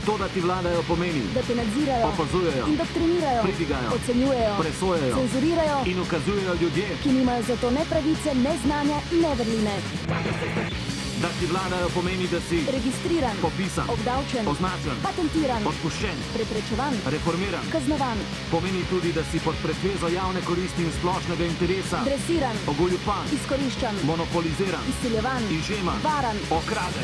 To, da ti vladajo, pomeni, da te nadzirajo, opazujejo, indoktrinirajo, pridigajo, ocenjujejo, presojajo, cenzurirajo in ukazujejo ljudje, ki nimajo za to ne pravice, ne znanja, ne vrline. Da ti vladajo, pomeni, da si registriran, popisan, obdavčen, označen, patentiran, odpuščen, preprečevan, reformiran, kaznovan, pomeni tudi, da si pod pretvezo javne koristi in splošnega interesa dresiran, ogoljupan, izkoriščan, monopoliziran, izsiljevan, izžeman, varan, okraden.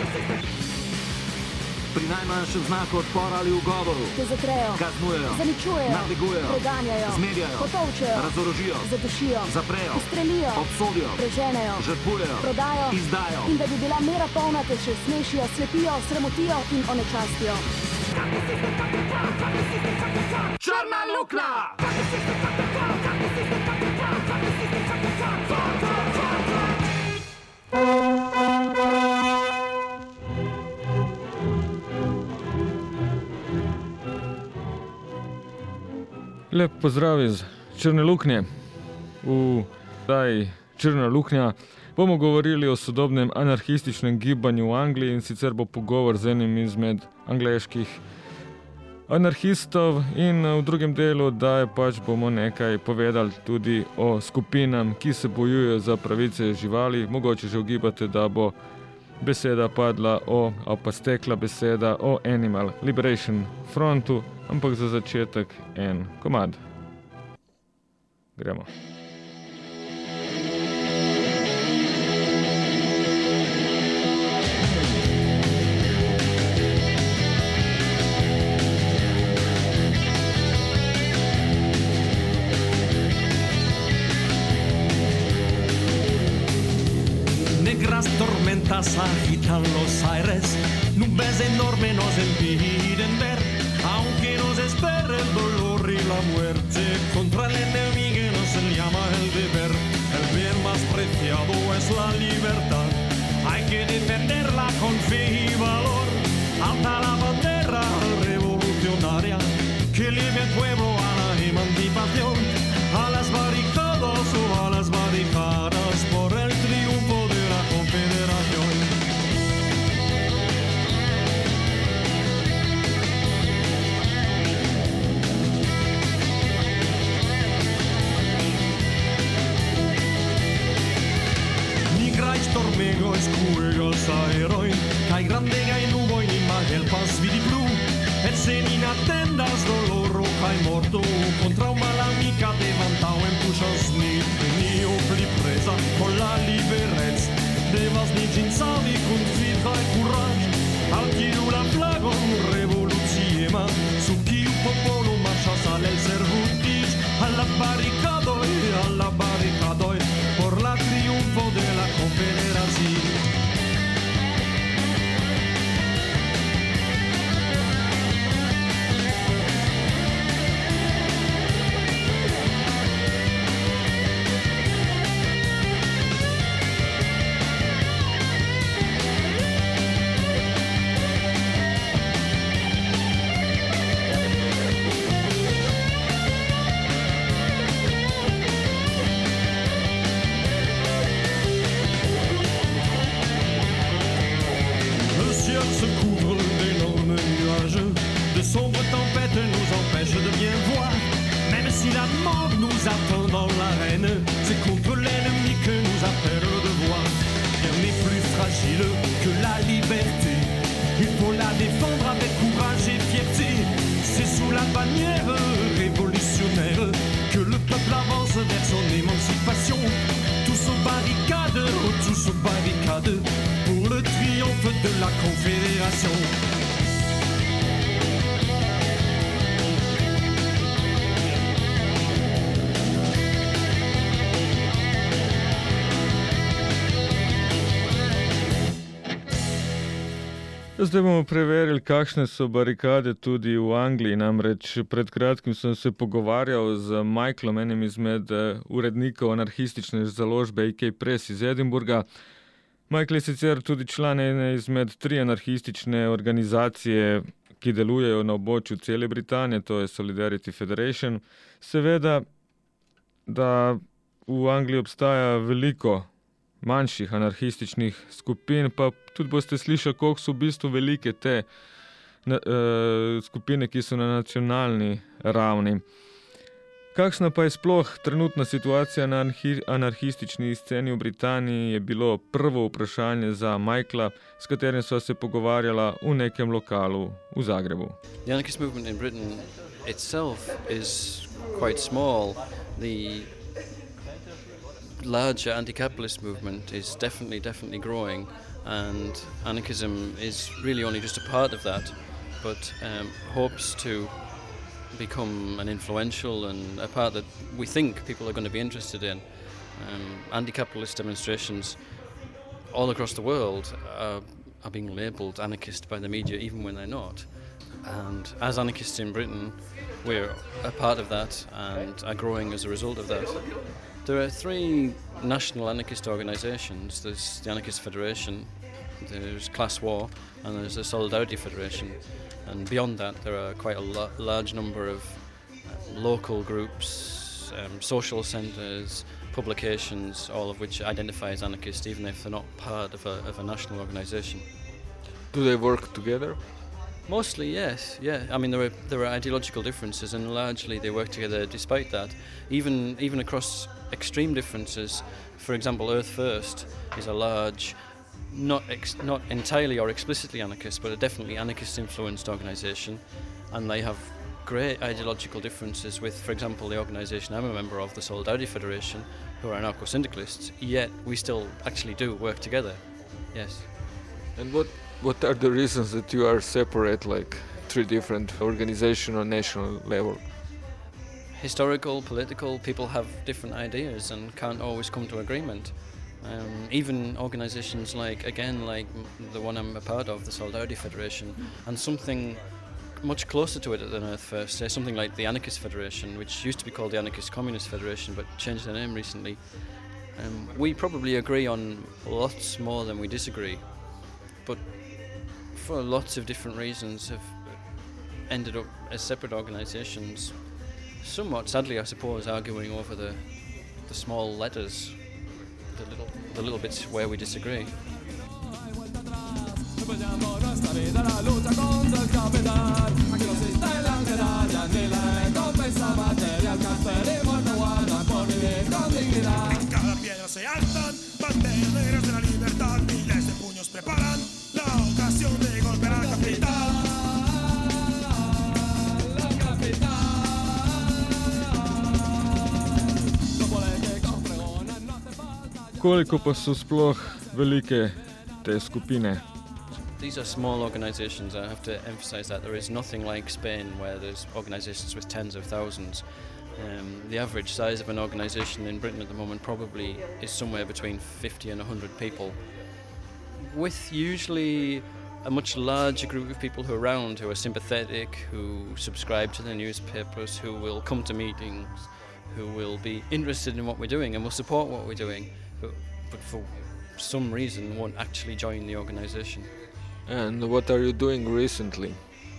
Pri najmanjšem znaku odpora ali ugovoru te zatrejo, kaznujejo, zaničujejo, nadlegujejo, preganjajo, zmerjajo, potolčejo, razorožijo, zadušijo, zaprejo, ustrelijo, obsodijo, preženejo, žrtvujejo, prodajo, izdajo. In da bi bila mera polna, te še smešijo, slepijo, sramotijo in onečastijo. Črna luknja! Lep pozdrav iz Črne luknje. V taj Črna luknja bomo govorili o sodobnem anarhističnem gibanju v Angliji, in sicer bo pogovor z enim izmed angleških anarhistov, in v drugem delu bomo nekaj povedali tudi o skupinam, ki se bojujejo za pravice živali. Mogoče že ugibate, da bo beseda padla pa stekla beseda o Animal Liberation Frontu, ampak za začetek en komad. Gremo. Negras tormentas agitan los aires, nubes enormes nos impiden ver, aunque nos espera el dolor y la muerte, contra el enemigo nos llama el deber. El bien más preciado es la libertad, hay que defenderla con fe y valor. Alta la bandera revolucionaria que lleve al pueblo a la emancipación, a las barricadas o a las barricadas por el triunfo de la confederación. Migrais tormego escuegas aeroi, cai grande gai nuvoi in magel pas vidi blu, et se in attendas dolor cai morto, contra un malamica devantau en pușas ni opli presa con la liberezza, devas ni ginsavi con fidra e courage, al chiu la flagon revoluziema, su chiu popolo marchas al el servutis, alla barricadoi, por la triunfo de la confederación. Se couvre d'énormes nuages, de sombres tempêtes nous empêchent de bien voir. Même si la mort nous attend dans l'arène, c'est contre l'ennemi que nous appelle le devoir. Rien n'est plus fragile que la liberté, il faut la défendre avec courage et fierté. C'est sous la bannière révolutionnaire que le peuple avance vers son émancipation. Tous aux barricades, tous aux barricades, pour le triomphe de la confédération. Zdaj bomo preverili, kakšne so barikade tudi v Angliji. Namreč pred kratkim sem se pogovarjal z Michaelom, enim izmed urednikov anarhistične založbe AK Press iz Edinburgha. Michael je sicer tudi član ene izmed 3 anarhistične organizacije, ki delujejo na območju cele Britanije, to je Solidarity Federation. Seveda, da v Angliji obstaja veliko manjših anarhističnih skupin, pa tudi boste slišali, koliko so v bistvu velike te skupine, ki so na nacionalni ravni. Kakšna pa je sploh trenutna situacija na anarhistični sceni v Britaniji, je bilo prvo vprašanje za Michaela, s katerim sva se pogovarjala v nekem lokalu v Zagrebu. The anarchist movement in Britain itself is quite small. The larger anti-capitalist movement is definitely growing, and anarchism is really only just a part of that, but hopes to become an influential and a part that we think people are going to be interested in. Anti-capitalist demonstrations all across the world are being labelled anarchist by the media, even when they're not. And as anarchists in Britain, we're a part of that and are growing as a result of that. There are 3 national anarchist organisations. There's the Anarchist Federation, there's Class War, and there's the Solidarity Federation. And beyond that, there are quite a large number of local groups, social centres, publications, all of which identify as anarchist, even if they're not part of a national organisation. Do they work together? Mostly, yes. Yeah. I mean, there are ideological differences, and largely they work together. Despite that, even across extreme differences, for example, Earth First is a large, not entirely or explicitly anarchist, but a definitely anarchist-influenced organisation, and they have great ideological differences with, for example, the organisation I'm a member of, the Solidarity Federation, who are anarcho-syndicalists. Yet we still actually do work together. Yes. And what are the reasons that you are separate, like 3 different organizations on national level? Historical, political, people have different ideas and can't always come to agreement. Even organisations like the one I'm a part of, the Solidarity Federation, and something much closer to it than Earth First, say something like the Anarchist Federation, which used to be called the Anarchist Communist Federation but changed their name recently. We probably agree on lots more than we disagree, but for lots of different reasons have ended up as separate organisations, somewhat sadly I suppose arguing over the small letters, the little bits where we disagree. Cada piedra se alzan banderas de la libertad, miles de puños preparan la ocasión de golpear al capital. Koliko pa so sploh velike te skupine? These are small organisations. I have to emphasise that there is nothing like Spain, where there's organisations with tens of thousands. The average size of an organisation in Britain at the moment probably is somewhere between 50 and 100 people, with usually a much larger group of people who are around, who are sympathetic, who subscribe to the newspapers, who will come to meetings, who will be interested in what we're doing and will support what we're doing, but for some reason won't actually join the organisation. And what are you doing recently?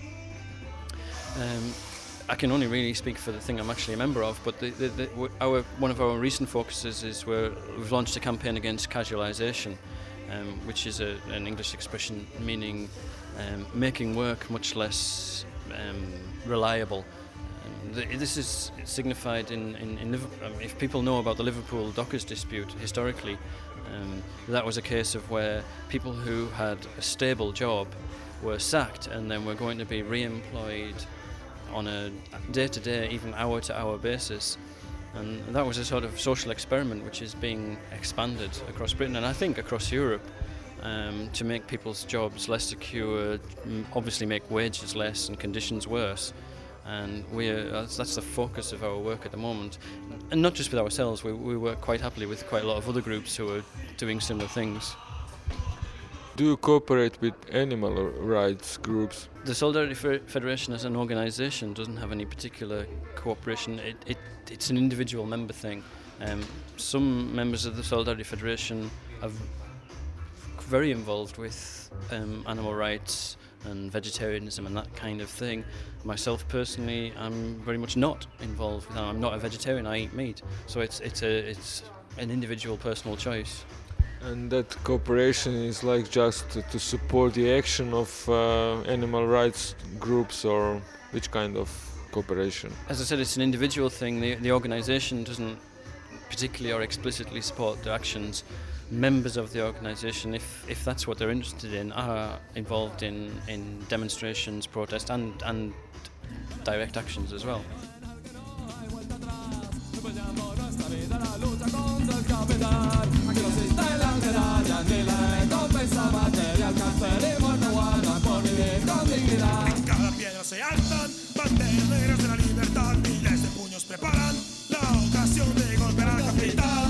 I can only really speak for the thing I'm actually a member of, but one of our recent focuses is we've launched a campaign against casualisation, which is an English expression meaning making work much less reliable. This is signified in Liverpool. If people know about the Liverpool Dockers dispute historically, that was a case of where people who had a stable job were sacked and then were going to be re-employed on a day-to-day, even hour-to-hour basis. And that was a sort of social experiment which is being expanded across Britain and I think across Europe, to make people's jobs less secure, obviously make wages less and conditions worse. And that's the focus of our work at the moment. And not just with ourselves, we work quite happily with quite a lot of other groups who are doing similar things. Do you cooperate with animal rights groups? The Solidarity Federation as an organisation doesn't have any particular cooperation. It's an individual member thing. Some members of the Solidarity Federation are very involved with animal rights and vegetarianism and that kind of thing. Myself personally, I'm very much not involved with that. I'm not a vegetarian, I eat meat. So it's an individual personal choice. And that cooperation is like just to support the action of animal rights groups, or which kind of cooperation? As I said, it's an individual thing. The organisation doesn't particularly or explicitly support the actions. Members of the organisation, if that's what they're interested in, are involved in demonstrations, protests and direct actions as well. Cada piedra se alzan banderas negras de la libertad, miles de puños preparan la ocasión de golpear a la capital.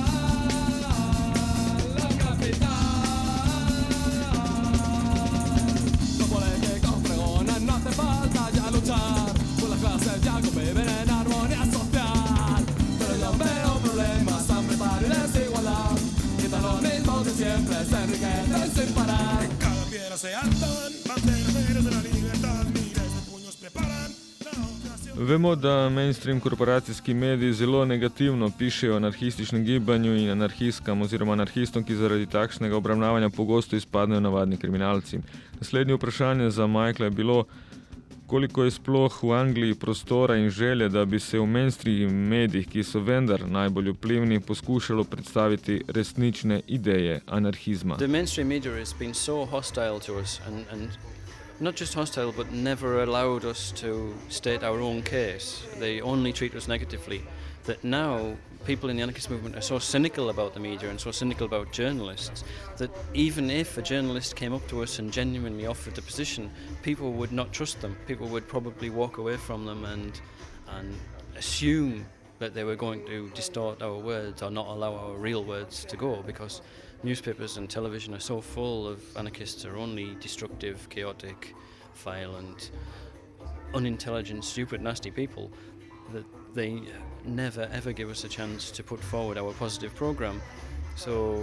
Los políticos pregonan, no hace falta ya luchar, por las clases ya conviven en armonía social. Pero yo veo problemas, hambre, paro y desigualdad, quitan lo mismo de siempre, se enriquecen sin parar. Cada piedra se alzan banderas negras de la libertad, miles de puños preparan la ocasión. Vemo, da mainstream korporacijski mediji zelo negativno pišejo o anarhističnem gibanju in anarhistkam oziroma anarhistom, ki zaradi takšnega obravnavanja pogosto izpadnejo navadni kriminalci. Naslednje vprašanje za Michaela je bilo, koliko je sploh v Angliji prostora in želje, da bi se v mainstream medijih, ki so vendar najbolj vplivni, poskušalo predstaviti resnične ideje anarhizma. The mainstream media has been so hostile to us and not just hostile, but never allowed us to state our own case. They only treat us negatively. That now people in the anarchist movement are so cynical about the media and so cynical about journalists that even if a journalist came up to us and genuinely offered the position, people would not trust them. People would probably walk away from them and assume that they were going to distort our words or not allow our real words to go, because newspapers and television are so full of anarchists are only destructive, chaotic, violent, unintelligent, stupid, nasty people that they never ever give us a chance to put forward our positive program. So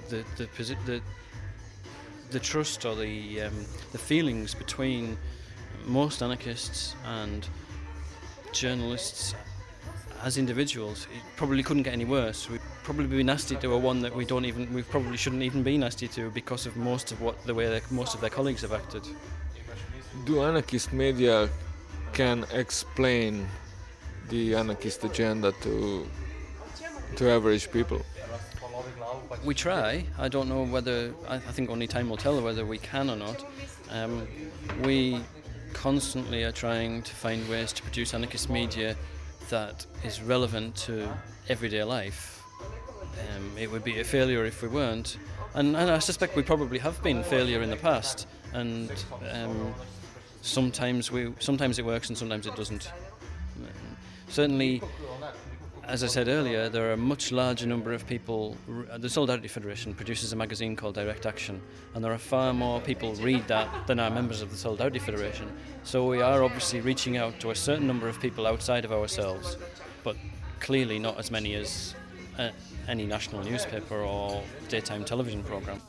the trust or the feelings between most anarchists and journalists as individuals, it probably couldn't get any worse. We'd probably be nasty to a one that we probably shouldn't even be nasty to because of most of their colleagues have acted. Do anarchist media can explain the anarchist agenda to average people? We try. I don't know whether, I think only time will tell whether we can or not. We constantly are trying to find ways to produce anarchist media that is relevant to everyday life. It would be a failure if we weren't. And I suspect we probably have been a failure in the past. And sometimes it works and sometimes it doesn't. Certainly, as I said earlier, there are a much larger number of people. The Solidarity Federation produces a magazine called Direct Action, and there are far more people read that than are members of the Solidarity Federation. So we are obviously reaching out to a certain number of people outside of ourselves, but clearly not as many as any national newspaper or daytime television program.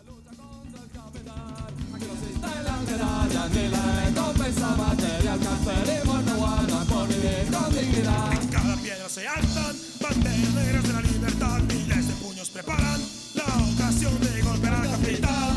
Cada piedra se alzan banderas negras de la libertad, miles de puños preparan la ocasión de golpear a la capital.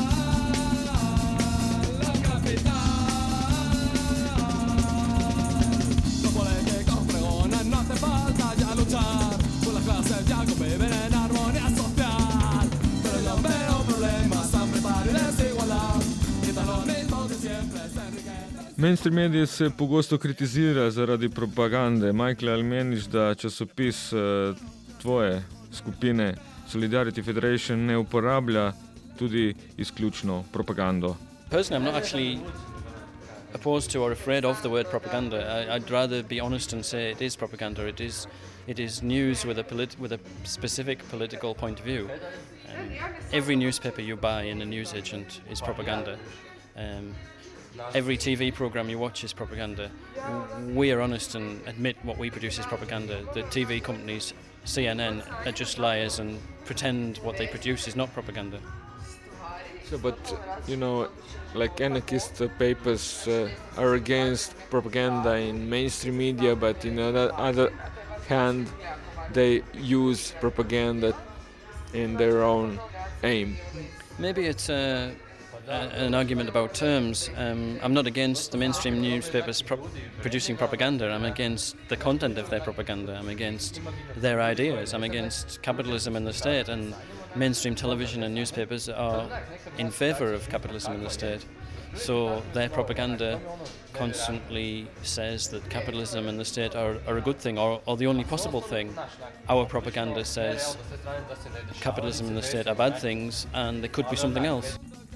Los políticos pregonan, no hace falta ya luchar, por las clases ya conviven en armonía social. Pero yo veo problemas, hambre, paro y desigualdad, quitan lo mismo de siempre, se enriquecen. Mainstream medije se pogosto kritizira zaradi propagande. Michael, ali meniš, da časopis tvoje skupine Solidarity Federation ne uporablja tudi izključno propagando? Personally, I'm not actually opposed to or afraid of the word propaganda. I'd rather be honest and say it is propaganda. It is news with a specific political point of view. Every newspaper you buy in a newsagent is propaganda. Every TV program you watch is propaganda. We are honest and admit what we produce is propaganda. The TV companies, CNN, are just liars and pretend what they produce is not propaganda. So, but, like anarchist papers are against propaganda in mainstream media, but on the other hand, they use propaganda in their own aim? Maybe it's an argument about terms. I'm not against the mainstream newspapers producing propaganda. I'm against the content of their propaganda. I'm against their ideas. I'm against capitalism and the state. And mainstream television and newspapers are in favour of capitalism and the state. So their propaganda constantly says that capitalism and the state are a good thing or the only possible thing. Our propaganda says capitalism and the state are bad things and they could be something else.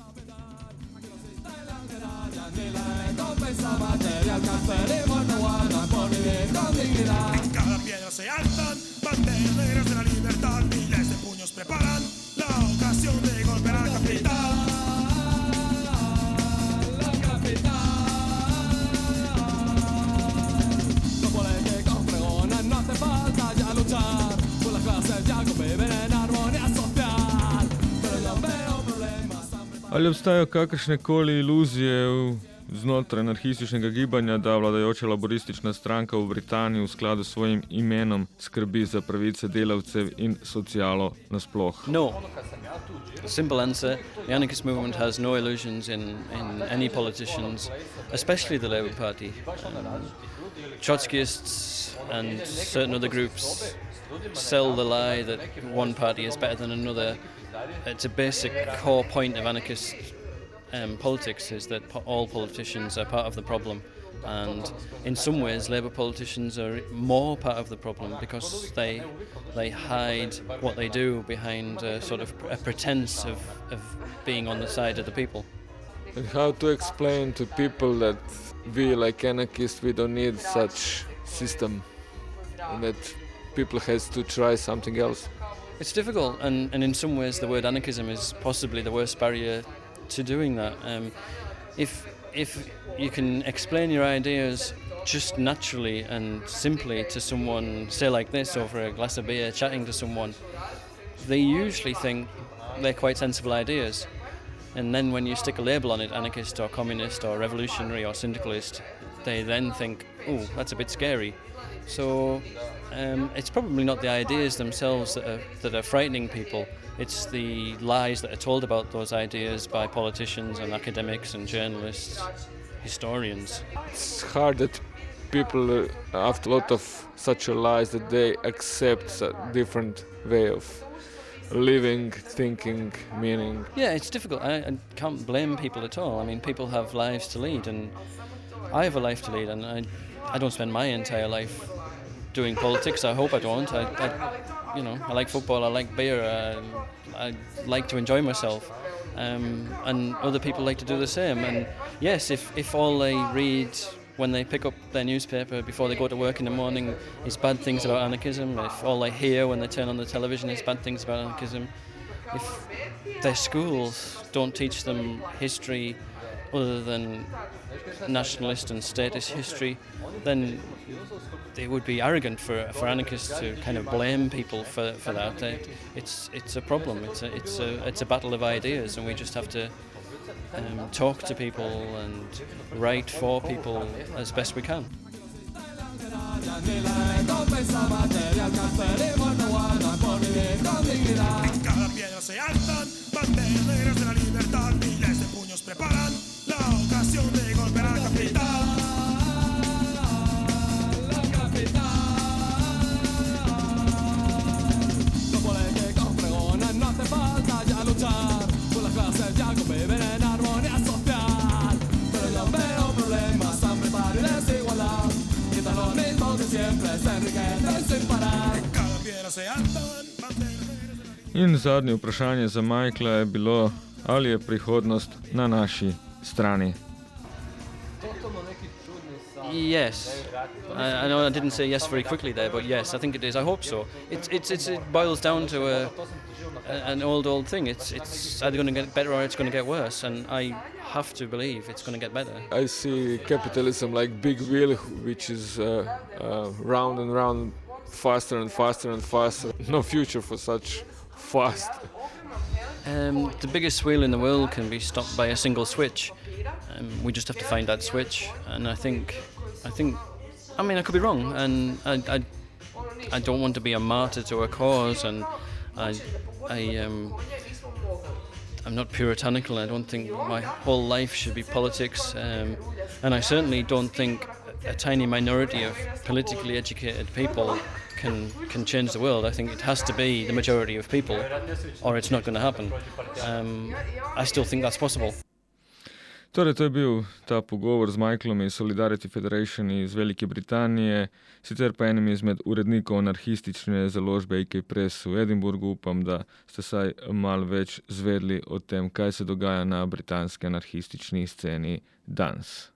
En cada piedra se alzan banderas de la libertad, miles de puños preparan la ocasión de golpear al capital. Los políticos pregonan, no hace falta ya luchar, por las clases ya conviven en armonía social, pero yo veo problemas. Ali obstajajo kakršne koli iluzije znotraj anarhističnega gibanja, da vladajoča laboristična stranka v Britaniji v skladu s svojim imenom skrbi za pravice delavcev in socialo nasploh? No. Simple answer. The anarchist movement has no illusions in any politicians, especially the Labour Party. Trotskyists and certain other groups sell the lie that one party is better than another. It's a basic core point of anarchist politics is that all politicians are part of the problem, and in some ways Labour politicians are more part of the problem because they hide what they do behind a sort of a pretense of being on the side of the people. And how to explain to people that we, like anarchists, we don't need such system, and that people has to try something else? It's difficult, and in some ways the word anarchism is possibly the worst barrier to doing that. If you can explain your ideas just naturally and simply to someone, say like this, over a glass of beer, chatting to someone, they usually think they're quite sensible ideas. And then when you stick a label on it, anarchist or communist or revolutionary or syndicalist, they then think, oh, that's a bit scary. So it's probably not the ideas themselves that are frightening people. It's the lies that are told about those ideas by politicians and academics and journalists, historians. It's hard that people, after a lot of such a lies, that they accept a different way of living, thinking, meaning. Yeah, it's difficult. I can't blame people at all. I mean, people have lives to lead, and I have a life to lead, and I don't spend my entire life doing politics. I hope I don't. I like football, I like beer, I like to enjoy myself, and other people like to do the same. And yes, if all they read when they pick up their newspaper before they go to work in the morning is bad things about anarchism, if all they hear when they turn on the television is bad things about anarchism, if their schools don't teach them history other than nationalist and statist history, then it would be arrogant for anarchists to kind of blame people for that. It's a problem. It's a battle of ideas, and we just have to talk to people and write for people as best we can. En cada piedra se alzan banderas de la libertad, miles de puños preparan la ocasión de golpear al capital. Los políticos pregonan, no hace falta ya luchar, por las clases ya conviven en armonía social, pero yo veo problemas, hambre, paro y desigualdad, y todos los mismos de siempre se enriquecen sin parar. En cada piedra se alzan banderas. In zadnje vprašanje za Michaela je bilo, ali je prihodnost na naši strani. Yes, I know I didn't say yes very quickly there, but yes, I think it is. I hope so. It boils down to an old thing. It's either going to get better or it's going to get worse, and I have to believe it's going to get better. I see capitalism like big wheel, which is round and round, faster and faster and faster. No future for such fast. The biggest wheel in the world can be stopped by a single switch. We just have to find that switch, and I mean, I could be wrong, and I don't want to be a martyr to a cause, and I'm not puritanical. I don't think my whole life should be politics, and I certainly don't think a tiny minority of politically educated people can change the world. I think it has to be the majority of people, or it's not going to happen. I still think that's possible. Torej, to je bil ta pogovor z Michaelom iz Solidarity Federation iz Velike Britanije, sicer pa enim izmed urednikov anarhistične založbe AK Press v Edinburgu. Upam, da ste saj malo več zvedli o tem, kaj se dogaja na britanski anarhistični sceni danes.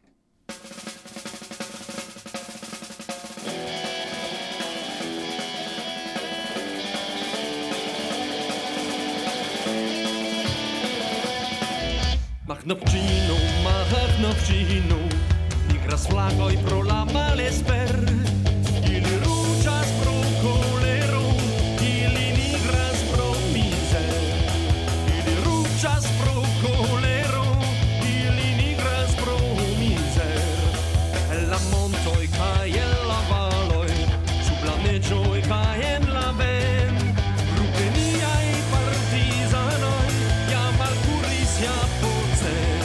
Machnowcino, igra s flagoj pro la malesper, ili ručas pro kolero, ili nigras pro mizer, ili ručas pro kolero, ili nigras pro mizer. La montoj kaj en la valoj, sub la neĝoj kaj en la ven, grupe niaj partizanoj, jam alkuris ja pocen.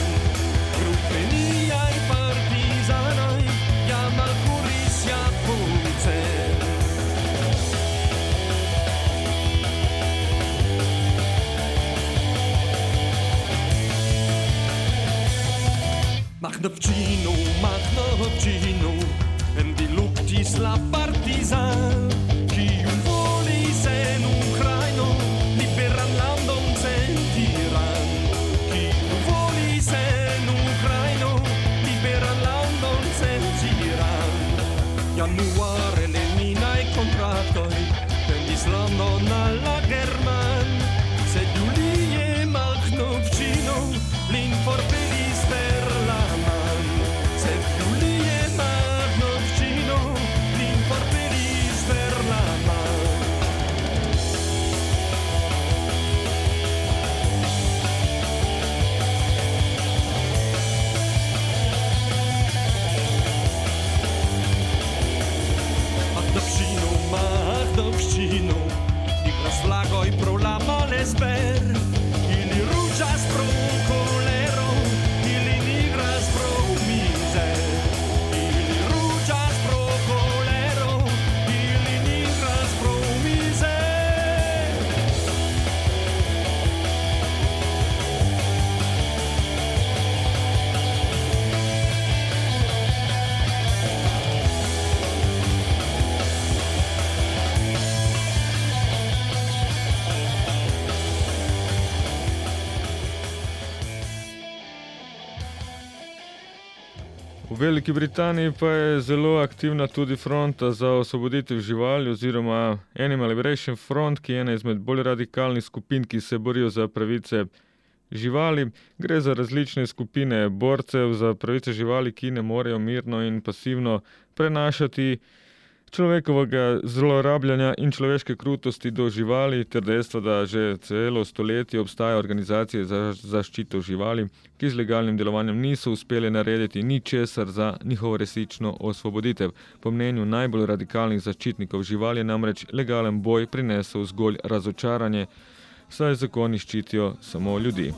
Machnowcino, en vi luktis la partizan, kiu volis en Ukraino, liberan landon sentiran. Kiu volis en Ukraino, liberan landon sentiran. Januare leninaj kontratoj, vendis landon al la german, sed julie Machnowcino, lin forpelis per la man. Sed julie Machnowcino, lin forpelis per la man. Machnowcino, igras flagoj pro la malesper, ili ruĝas pro kolero, ili nigras pro mizer, ili ruĝas pro kolero, ili nigras pro mizer. V Veliki Britaniji pa je zelo aktivna tudi fronta za osvoboditev živali oziroma Animal Liberation Front, ki je ena izmed bolj radikalnih skupin, ki se borijo za pravice živali. Gre za različne skupine borcev za pravice živali, ki ne morejo mirno in pasivno prenašati človekovega zlorabljanja in človeške krutosti do živali, ter dejstvo, da že celo stoletje obstaja organizacije za zaščito živali, ki z legalnim delovanjem niso uspeli narediti ničesar za njihovo resnično osvoboditev. Po mnenju najbolj radikalnih zaščitnikov živali je namreč legalen boj prinesel zgolj razočaranje, saj zakoni ščitijo samo ljudi.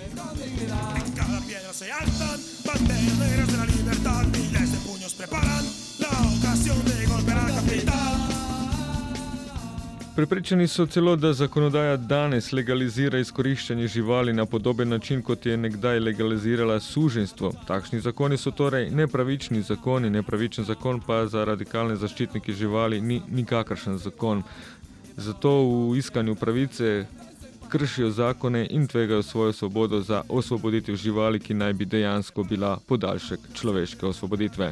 Prepričani so celo, da zakonodaja danes legalizira izkoriščanje živali na podoben način, kot je nekdaj legalizirala suženjstvo. Takšni zakoni so torej nepravični zakoni, nepravičen zakon pa za radikalne zaščitnike živali ni nikakršen zakon. Zato v iskanju pravice kršijo zakone in tvegajo svojo svobodo za osvoboditev živali, ki naj bi dejansko bila podaljšek človeške osvoboditve.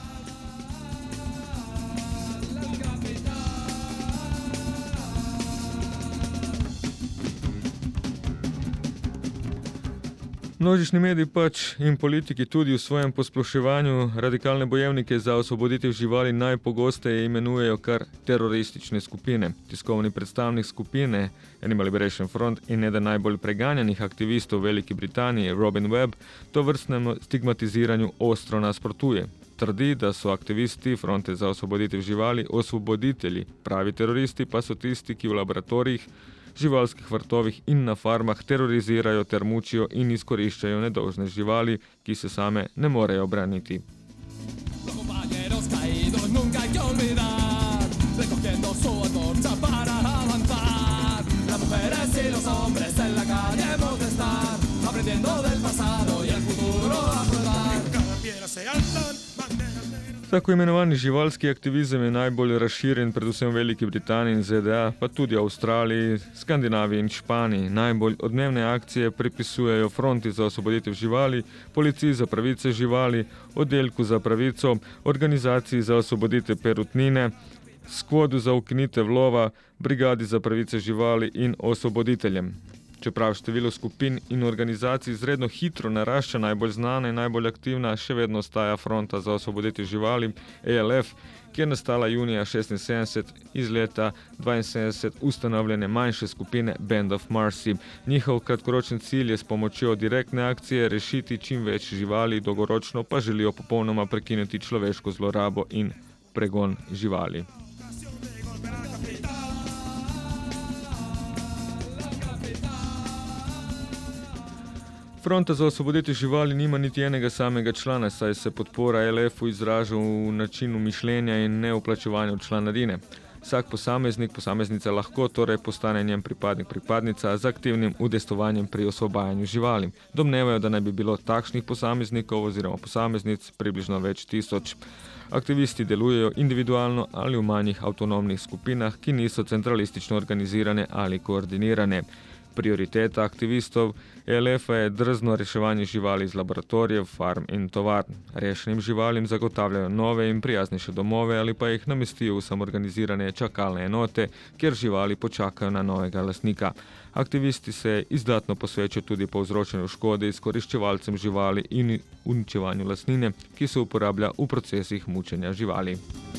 Množični mediji in politiki tudi v svojem posploševanju radikalne bojevnike za osvoboditev živali najpogosteje imenujejo kar teroristične skupine. Tiskovni predstavnik skupine Animal Liberation Front in eden najbolj preganjanih aktivistov v Veliki Britaniji, Robin Webb, to vrstnemu stigmatiziranju ostro nasprotuje. Trdi, da so aktivisti fronte za osvoboditev živali osvoboditelji, pravi teroristi pa so tisti, ki v laboratorijih živalskih vrtovih in na farmah terorizirajo ter mučijo in izkoriščajo nedolžne živali, ki se same ne morejo braniti. Tako imenovani živalski aktivizem je najbolj razširjen predvsem v Veliki Britaniji in ZDA, pa tudi Avstraliji, Skandinaviji in Španiji. Najbolj odmevne akcije pripisujejo Fronti za osvoboditev živali, Policiji za pravice živali, Oddelku za pravico, Organizaciji za osvoboditev perutnine, Skvodu za ukinitev lova, Brigadi za pravice živali in osvoboditeljem. Čeprav število skupin in organizacij izredno hitro narašča, najbolj znana in najbolj aktivna še vedno ostaja Fronta za osvoboditev živali, ALF, ki je nastala junija 1976 iz leta 1972 ustanovljene manjše skupine Band of Mercy. Njihov kratkoročni cilj je s pomočjo direktne akcije rešiti čim več živali, dolgoročno pa želijo popolnoma prekiniti človeško zlorabo in pregon živali. Fronta za osvoboditev živali nima niti enega samega člana, saj se podpora ALF-u izraža v načinu mišljenja in ne v plačevanju članarine. Vsak posameznik, posameznica lahko torej postane njen pripadnik, pripadnica z aktivnim udejstvovanjem pri osvobajanju živali. Domnevajo, da naj bi bilo takšnih posameznikov oziroma posameznic približno več tisoč. Aktivisti delujejo individualno ali v manjih avtonomnih skupinah, ki niso centralistično organizirane ali koordinirane. Prioriteta aktivistov ALF-a je drzno reševanje živali iz laboratorijev, farm in tovarn. Rešenim živalim zagotavljajo nove in prijaznejše domove ali pa jih namestijo v samorganizirane čakalne enote, kjer živali počakajo na novega lastnika. Aktivisti se izdatno posvečajo tudi povzročanju škode izkoriščevalcem živali in uničevanju lastnine, ki se uporablja v procesih mučenja živali.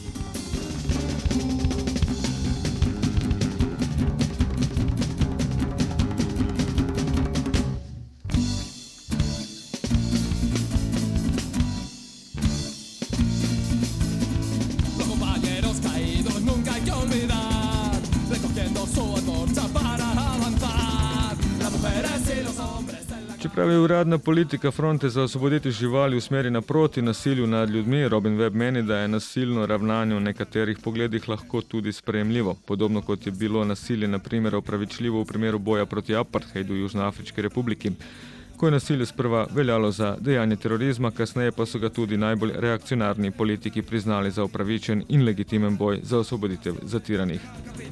Čeprav je uradna politika Fronte za osvoboditev živali usmerjena proti nasilju nad ljudmi, Robin Webb meni, da je nasilno ravnanje v nekaterih pogledih lahko tudi sprejemljivo. Podobno kot je bilo nasilje na primer opravičljivo v primeru boja proti apartheidu v Južnoafriški republiki, ko je nasilje sprva veljalo za dejanje terorizma, kasneje pa so ga tudi najbolj reakcionarni politiki priznali za upravičen in legitimen boj za osvoboditev zatiranih.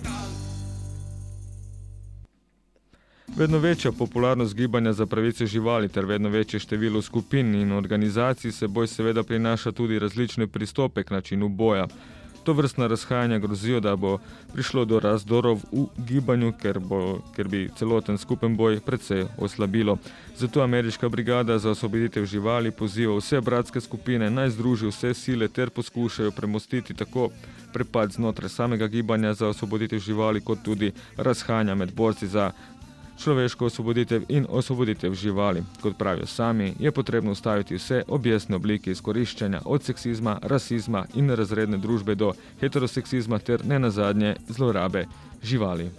Vedno večja popularnost gibanja za pravice živali ter vedno večje število skupin in organizacij seboj seveda prinaša tudi različne pristope k načinu boja. To vrstna razhajanja grozijo, da bo prišlo do razdorov v gibanju, ker bi celoten skupen boj precej oslabilo. Zato ameriška brigada za osvoboditev živali poziva vse bratske skupine naj združijo vse sile ter poskušajo premostiti tako prepad znotraj samega gibanja za osvoboditev živali, kot tudi razhajanja med borci za človeško osvoboditev in osvoboditev živali. Kot pravijo sami, je potrebno ustaviti vse objestne oblike izkoriščanja od seksizma, rasizma in razredne družbe do heteroseksizma ter nenazadnje zlorabe živali.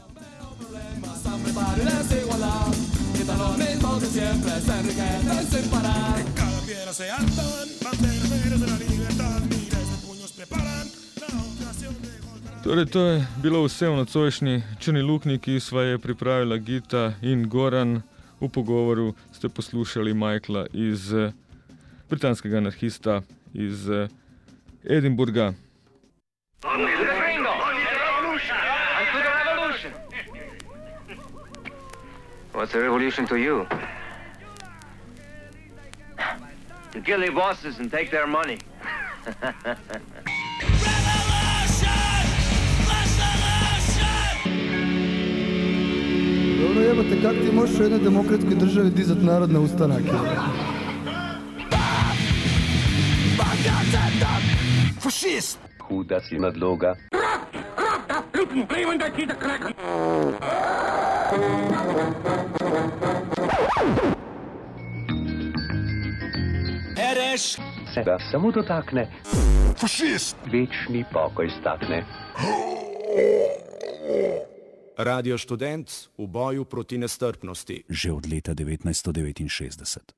Torej, to je bilo vse v nocojšnji Črni luknji, ki sva je pripravila Gita in Goran. V pogovoru ste poslušali Michaela iz britanskega anarhista iz Edinburga. What's a revolution to you? To kill their bosses and take their money. Dobro jebate, kak ti možeš u jednoj demokratskoj državi dizat narod na ustanak? Fašist! Huda si nadloga. Ereš! Se ga samo dotakne. Fašist! Večni pokoj stakne. Radio Študent v boju proti nestrpnosti. Že od leta 1969.